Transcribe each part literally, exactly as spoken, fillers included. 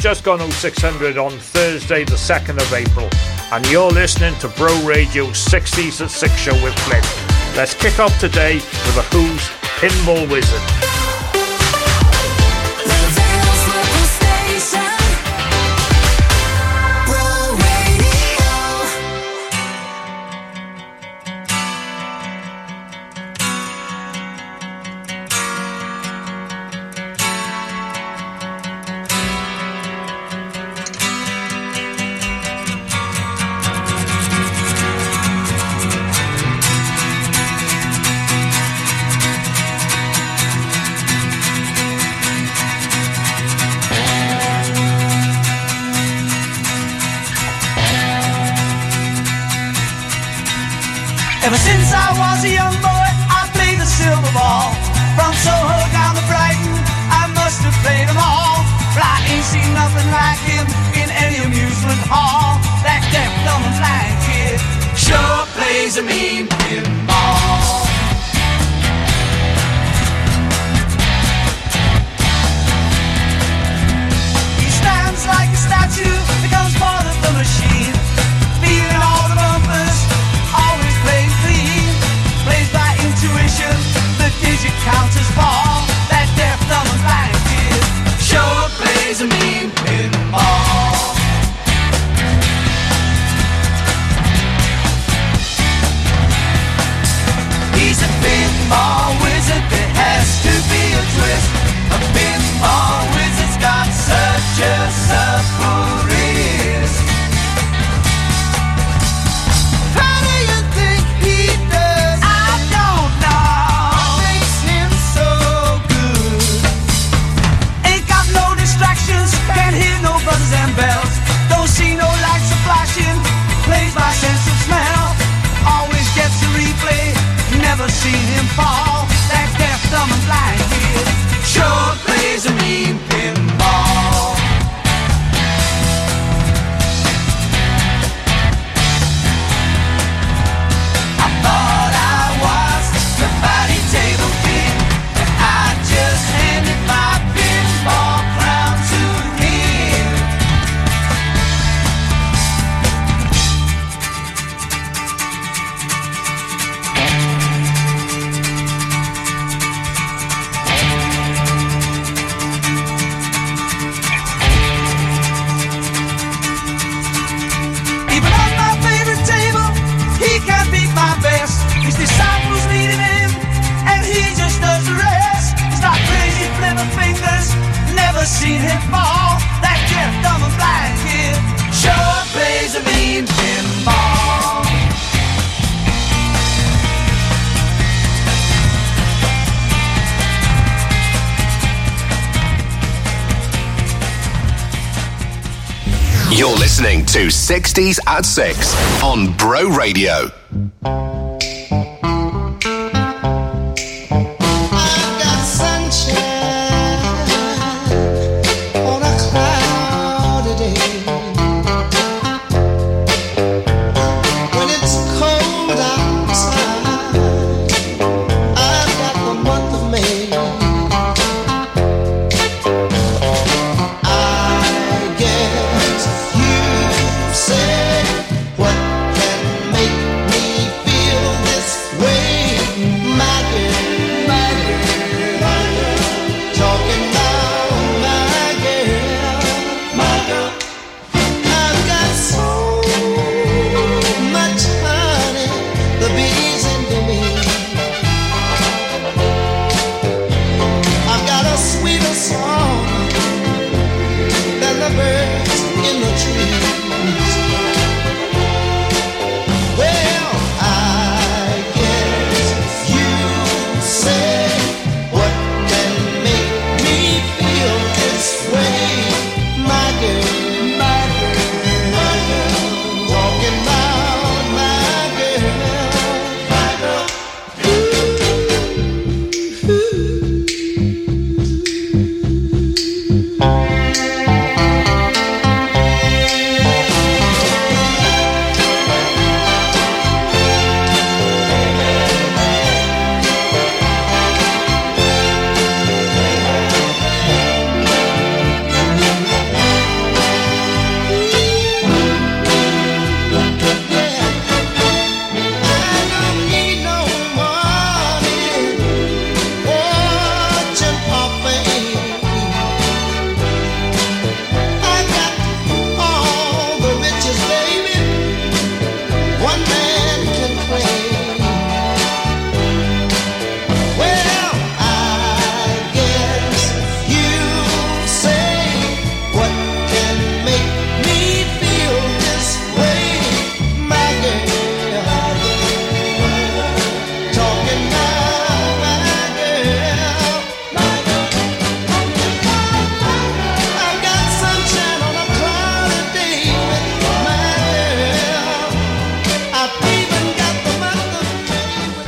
just gone oh six hundred on Thursday the second of April, and you're listening to Bro Radio sixties at six show with Flynn. Let's kick off today with a Who's Pinball Wizard. Ever since I was a young boy, I played the silver ball. From Soho down to Brighton, I must have played them all. But I ain't seen nothing like him in any amusement hall. That deaf, dumb and blind kid sure plays a mean pinball. He stands like a statue, becomes part of the machine. Feeling all the bumpers, always playing clean. Plays by intuition, the digit counters fall. That deaf, dumb and blind kid sure plays a mean pinball. He's a pinball wizard, there has to be a twist. A pinball wizard's got such a supple wrist. How do you think he does? I don't know. What makes him so good? Ain't got no distractions, can't hear no buzzers and bells. Don't see no lights are flashing, plays by sense of smell. Always gets a replay, never seen him fall. That deaf, dumb and blind kid sure plays a mean pinball. I thought I was the body table king, and I just handed my pinball crown to him. Even on my favorite table, he can't beat my best. His disciples needed him, and he just does the rest. He's not crazy, flipper fingers, never seen him fall. That deaf, dumb and blind kid sure plays a mean pinball. You're listening to sixties at six on Bro Radio. What can make me feel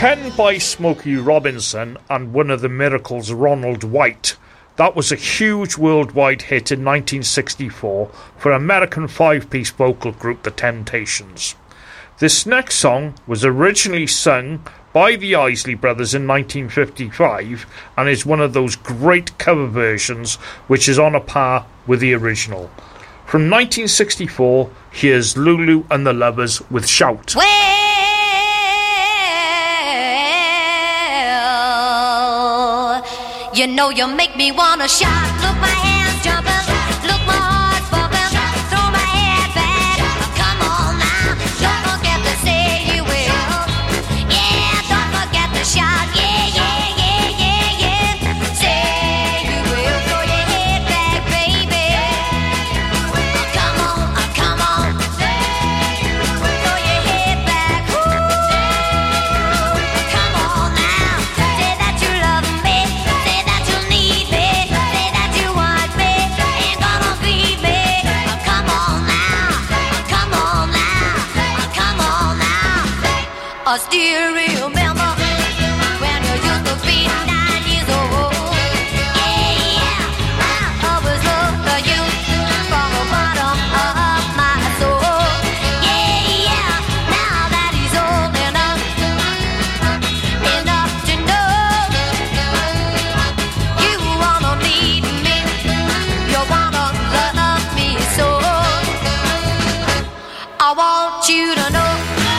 Penned by Smokey Robinson and one of the Miracles' Ronald White, that was a huge worldwide hit in nineteen sixty-four for American five-piece vocal group The Temptations. This next song was originally sung by the Isley Brothers in nineteen fifty-five and is one of those great cover versions which is on a par with the original. From nineteen sixty-four, here's Lulu and the Lovers with Shout. Well, you know you make me wanna shout. Look, my hands jumping, look, my heart's bumping, throw my head back. Come on now, don't forget to say you will. Yeah, don't forget to shout. Yeah, yeah, yeah, yeah, yeah. Say you will, throw your head back, baby. Come on, uh, come on. Throw your head back. Ooh, come on now. Say that you love me. Say that you need me. Say that you want me. Ain't gonna leave me. Oh, come on now. Oh, come on now. Oh, come on now. I still remember when you used to be nine years old. Yeah, yeah. I always loved you from the bottom of my soul. Yeah, yeah. Now that he's old enough, enough to know you wanna need me, you wanna love me so. I want you to know.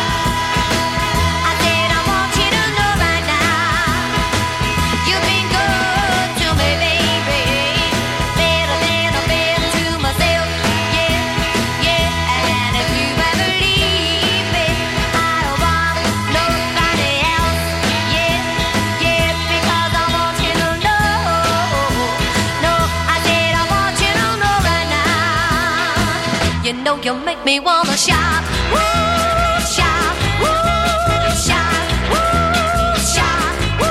I said I want you to know right now. You've been good to me, baby. Better than I've been to myself. Yeah, yeah. And if you ever leave me, I don't want nobody else. Yeah, yeah. Because I want you to know. No, I said I want you to know right now. You know you make me wanna shout. Woo, shout. Woo, shout. Woo, shout. Woo.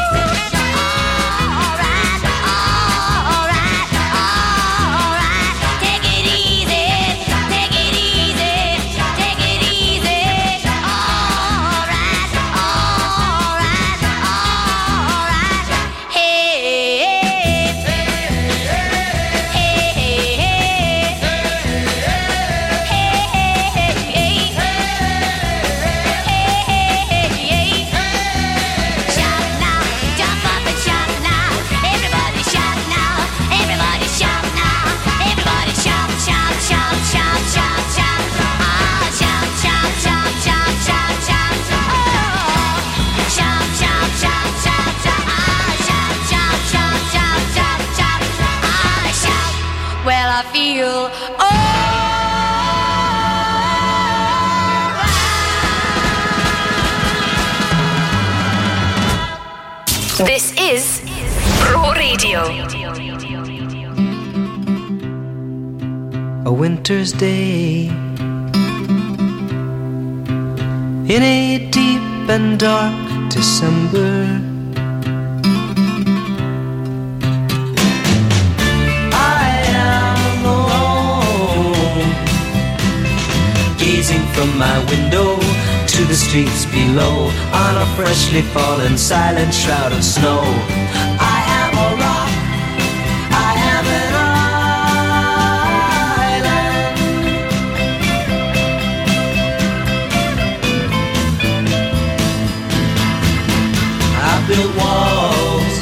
All right, all right, all right. Take it easy, take it easy, take it easy. All right, all right, all right. Hey, hey, hey, hey, hey. Shout now, jump up and shout now. Everybody shout now, everybody shout now. Everybody shout, shout, shout, shout, shout, shout. Ah, shout, shout, shout, shout, shout, shout. Oh, shout, shout, shout, shout, shout. Ah, shout, shout, shout, shout, shout, shout. Ah, shout. Well, I feel This is Bro Radio. A winter's day in a deep and dark December. I am alone, gazing from my window to the streets below on a freshly fallen silent shroud of snow. I am a rock, I am an island. I built walls,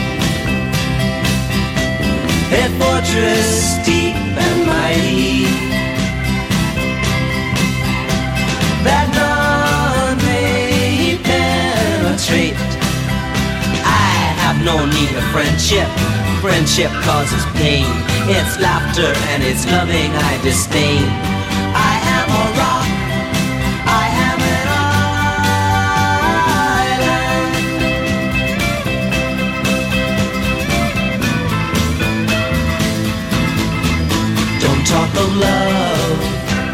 a fortress deep and mighty, that none may penetrate. I have no need of friendship. Friendship causes pain. It's laughter and it's loving I disdain. I am a rock, I am an island. Don't talk of love.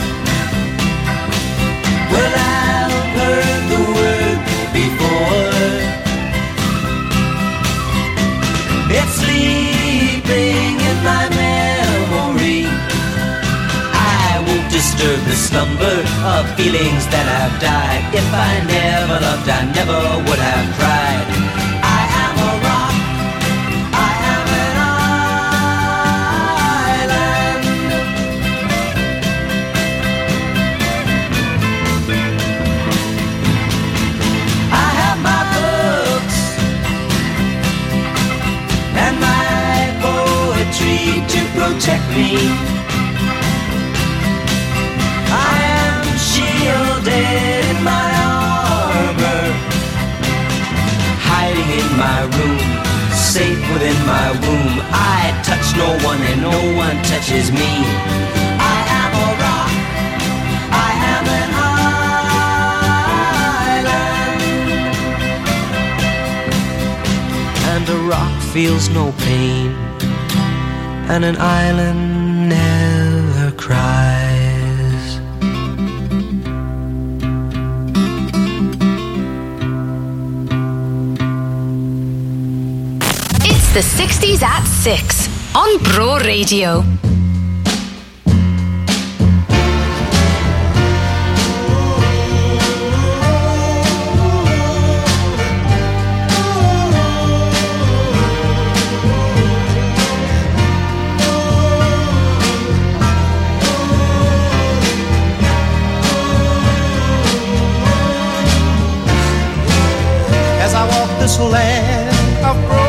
Well, I've heard the word before. It's sleeping in my memory. I won't disturb the slumber of feelings that have died. If I never loved, I never would have cried. I am a rock, I am an island. I have my books and my poetry to protect me. I am shielded in my armor, hiding in my room, safe within my womb. I touch no one and no one touches me. I am a rock, I am an island. And a rock feels no pain, and an island never cries. The sixties at six on Bro Radio. As I walk this land of broken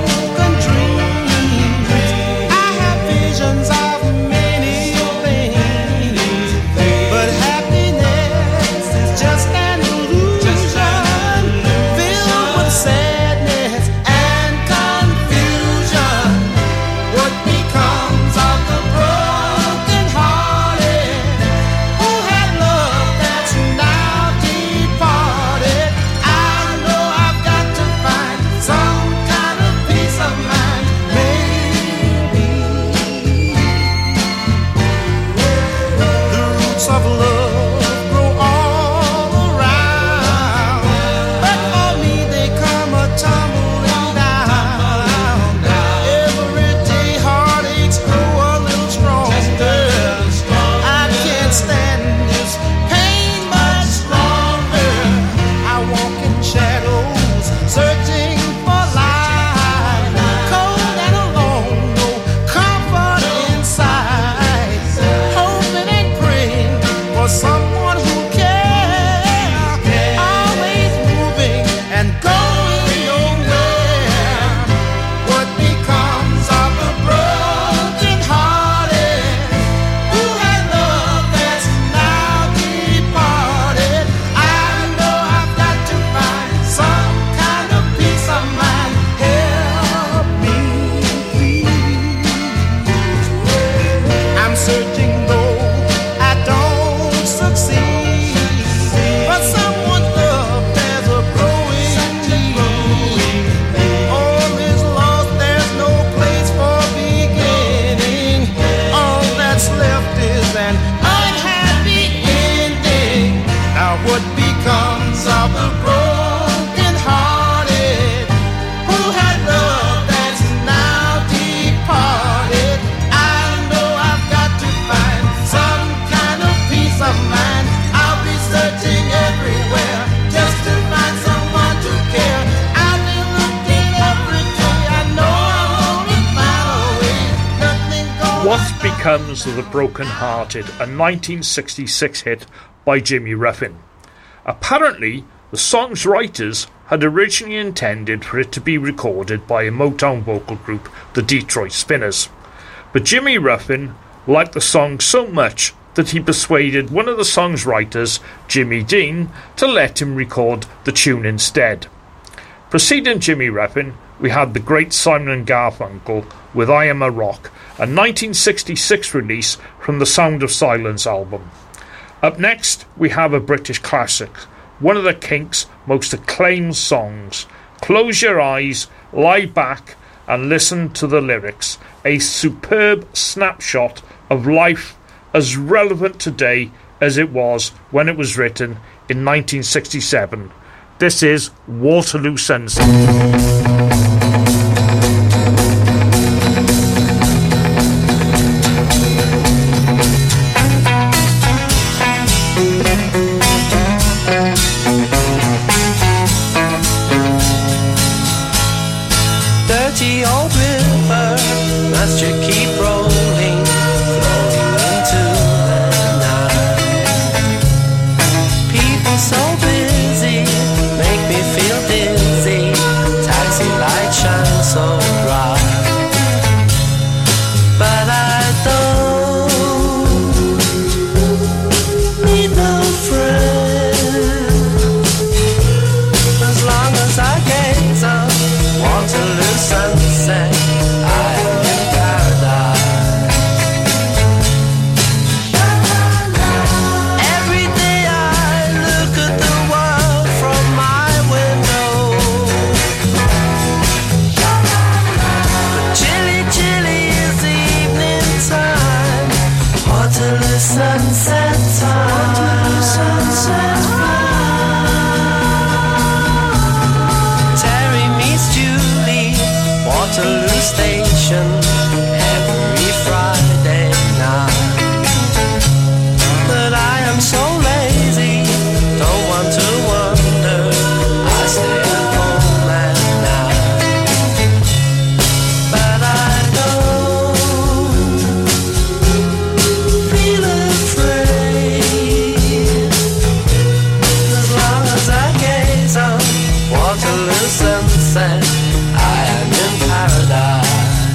Becomes of the Broken Hearted, a nineteen sixty-six hit by Jimmy Ruffin. Apparently, the song's writers had originally intended for it to be recorded by a Motown vocal group, the Detroit Spinners. But Jimmy Ruffin liked the song so much that he persuaded one of the song's writers, Jimmy Dean, to let him record the tune instead. Preceding Jimmy Ruffin, we had the great Simon and Garfunkel with I Am a Rock, a nineteen sixty-six release from the Sound of Silence album. Up next, we have a British classic, one of the Kinks' most acclaimed songs. Close your eyes, lie back, and listen to the lyrics. A superb snapshot of life as relevant today as it was when it was written in nineteen sixty-seven. This is Waterloo Sunset. Thank just you keep rolling, flowing into the night. People so busy make me feel dizzy. Taxi light shines so bright, but I don't need no friend. As long as I gaze on Waterloo sunset, I am in paradise. Every day I look at the world from my window. But chilly, chilly is the evening time. Waterloo sunset time. Waterloo sunset Terry meets Julie, Waterloo Station, every Friday night. But I am so lazy, don't want to wander, I stay at home at night. But I don't feel afraid, as long as I gaze on Waterloo sunset, I am in paradise.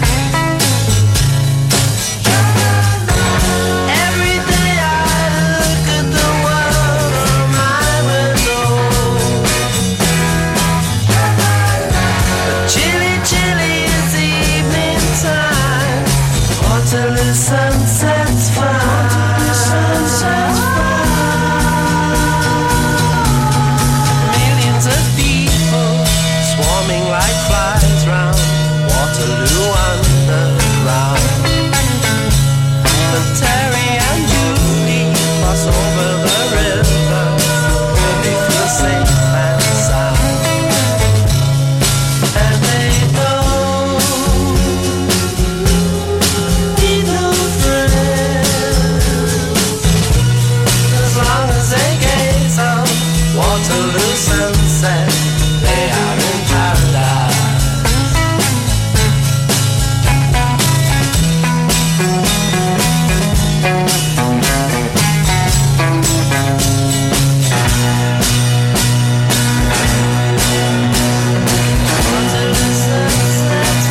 Every day I look at the world from my window. But chilly, chilly is the evening time. Waterloo sunset's fine. Waterloo sunset's Millions of people swarming like flies round Waterloo Underground. But Terry and Julie cross over the river, where they feel safe and sound. And they don't need no friends, as long as they gaze on Waterloo sunset, they are in paradise. Waterloo sunset's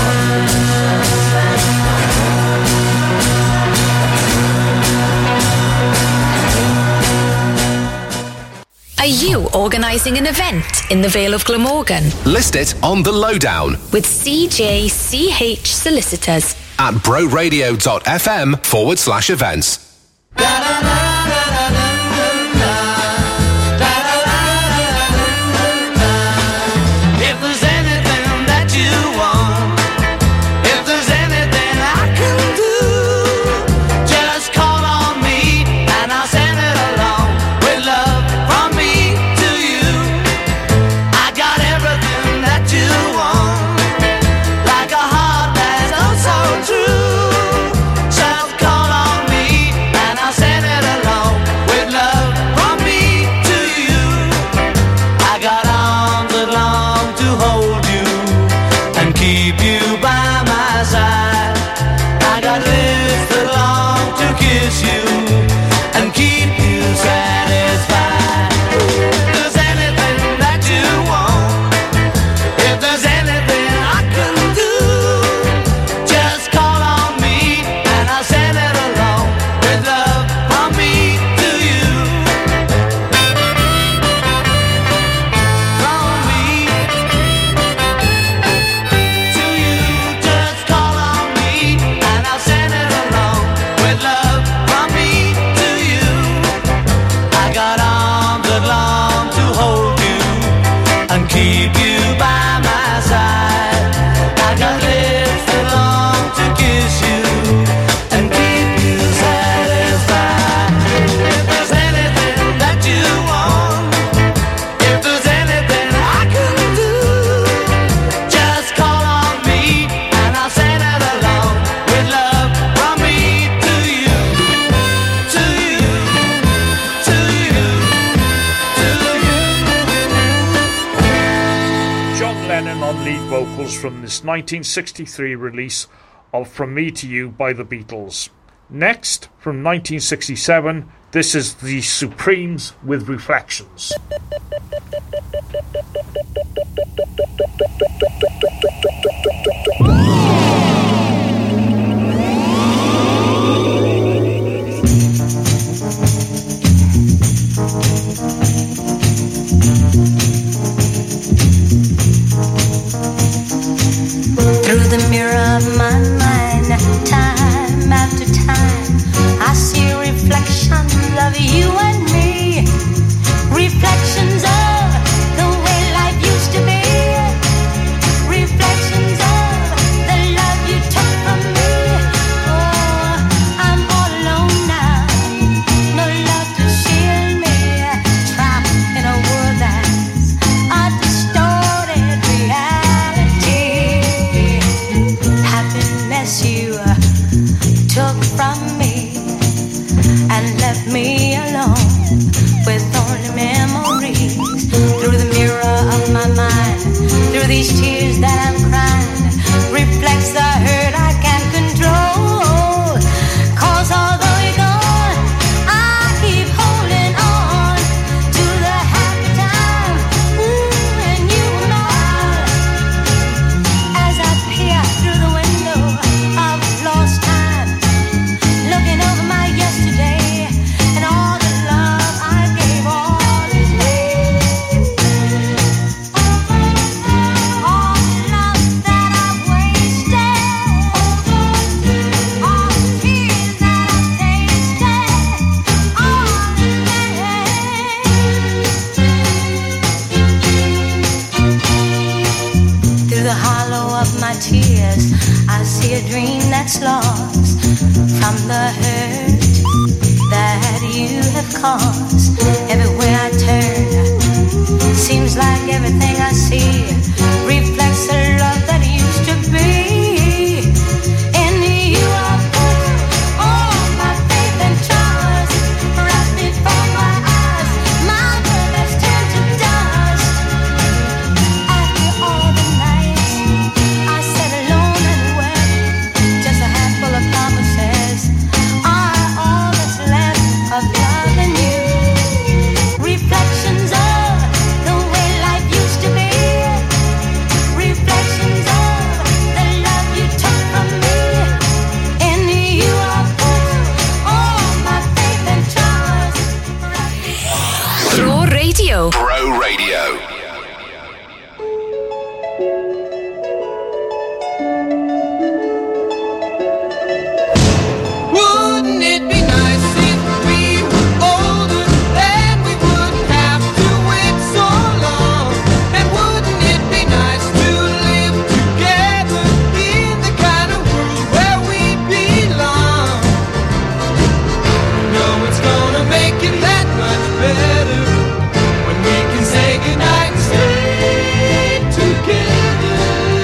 Are you organising an event in the Vale of Glamorgan? List it on The Lowdown With C J C H Solicitors. at broradio.fm forward slash events. If there's anything that you want, if there's anything I can do, just call on me and I'll send it along with love from me to you. I got everything that you want, like a heart that's oh so true. Just call on me and I'll send it along with love from me to you. I got arms that long to hold you and keep you by my side. I got lips that long to kiss you and keep you satisfied. If there's anything that you want, if there's anything I can do, just call on me and I'll send it along with love from me to you. From me to you, just call on me and I'll send it along with love from me to you. I got arms that long to hold you and keep you by my side. I got lips that long to kiss you and keep you satisfied. If there's anything that you want, if there's anything I can do, just call on me and I'll send it along with love from me to you, to you, to you, to you. John Lennon on lead vocals from this nineteen sixty-three release of From Me to You by the Beatles. Next, from nineteen sixty-seven, this is the Supremes with Reflections. Through the mirror of my mind, time after time, I see reflections of you and me. Reflections of the way life used to be. Reflections of the love you took from me. Oh, I'm all alone now, no love to shield me. Trapped in a world that's a distorted reality. Happiness you took from me and left me alone with only memories. Through the mirror of my mind, through these tears that I'm crying, reflects the hurt I can't control. 'Cause although you're gone, I keep holding on to the happy time ooh, when you were mine. As I peer through the window of lost time, looking over my yesterday and all the love I gave all these days. All the love that I've wasted, all the tears that I've tasted, all the days. Through the hollow of my tears, I see a dream that's lost from the hurt that you have caused. Everywhere I turn, seems like everything I see reflects the love that used to be. In you I put all my faith and trust, right before my eyes, my world has turned to dust. After all the nights I sat alone and wept, just a handful of promises are all that's left of loving you. Reflections of the way life used to be. Reflections of the love you took from me. In you I put all my faith and trust. Bro Radio. Bro Radio. Wouldn't it be nice if we were older, then we wouldn't have to wait so long? And wouldn't it be nice to live together in the kind of world where we belong? No, it's gonna make it that much better when we can say goodnight and stay together.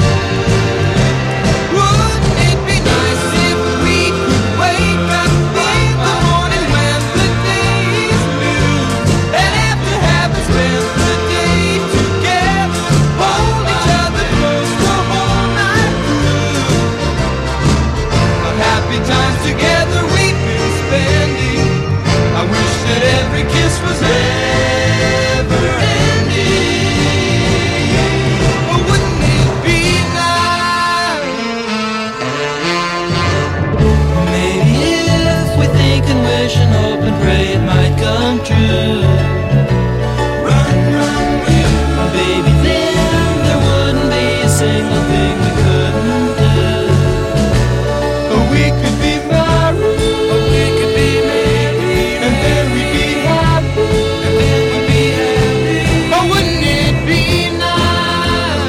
Wouldn't it be nice if we could wake up in the morning when the day is new, and after having spent the day together, hold each other close the whole night through? Of happy times together we've been spending, I wish that every kiss was never ending. Oh, wouldn't it be nice? Maybe if we think and wish and hope and pray it might come true. Run, run, run, baby, then there wouldn't be a single thing we couldn't do. Oh, we could be married, oh, we could be married, and then we'd be happy, and then we'd be happy. Oh, wouldn't it be nice?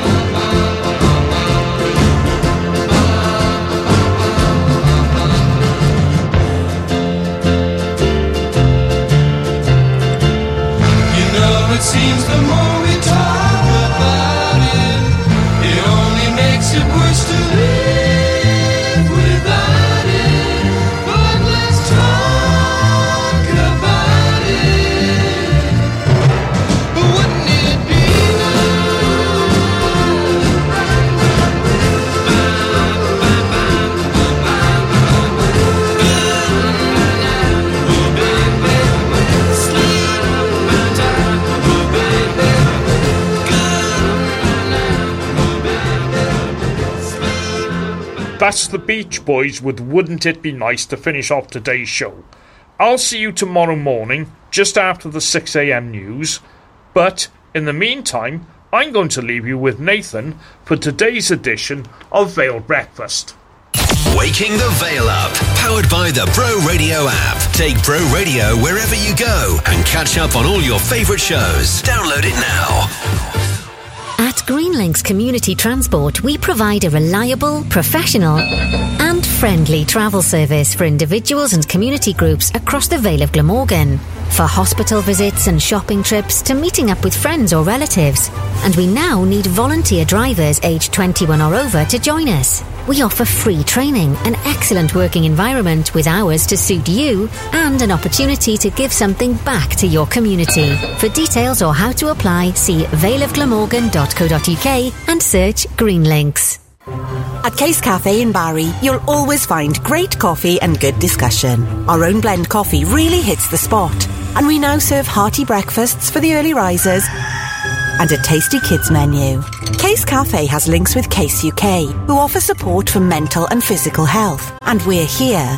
That's the Beach Boys with Wouldn't It Be Nice to finish off today's show. I'll see you tomorrow morning, just after the six a.m. news. But, in the meantime, I'm going to leave you with Nathan for today's edition of Vale Breakfast. Waking the Vale Up, powered by the Bro Radio app. Take Bro Radio wherever you go and catch up on all your favourite shows. Download it now. At Greenlinks Community Transport, we provide a reliable, professional and friendly travel service for individuals and community groups across the Vale of Glamorgan. For hospital visits and shopping trips to meeting up with friends or relatives. And we now need volunteer drivers aged twenty-one or over to join us. We offer free training, an excellent working environment with hours to suit you, and an opportunity to give something back to your community. For details or how to apply, see vale of glamorgan dot co dot uk and search Greenlinks. At Case Cafe in Barry, you'll always find great coffee and good discussion. Our own blend coffee really hits the spot, and we now serve hearty breakfasts for the early risers and a tasty kids menu. Case Cafe has links with Case U K, who offer support for mental and physical health, and we're here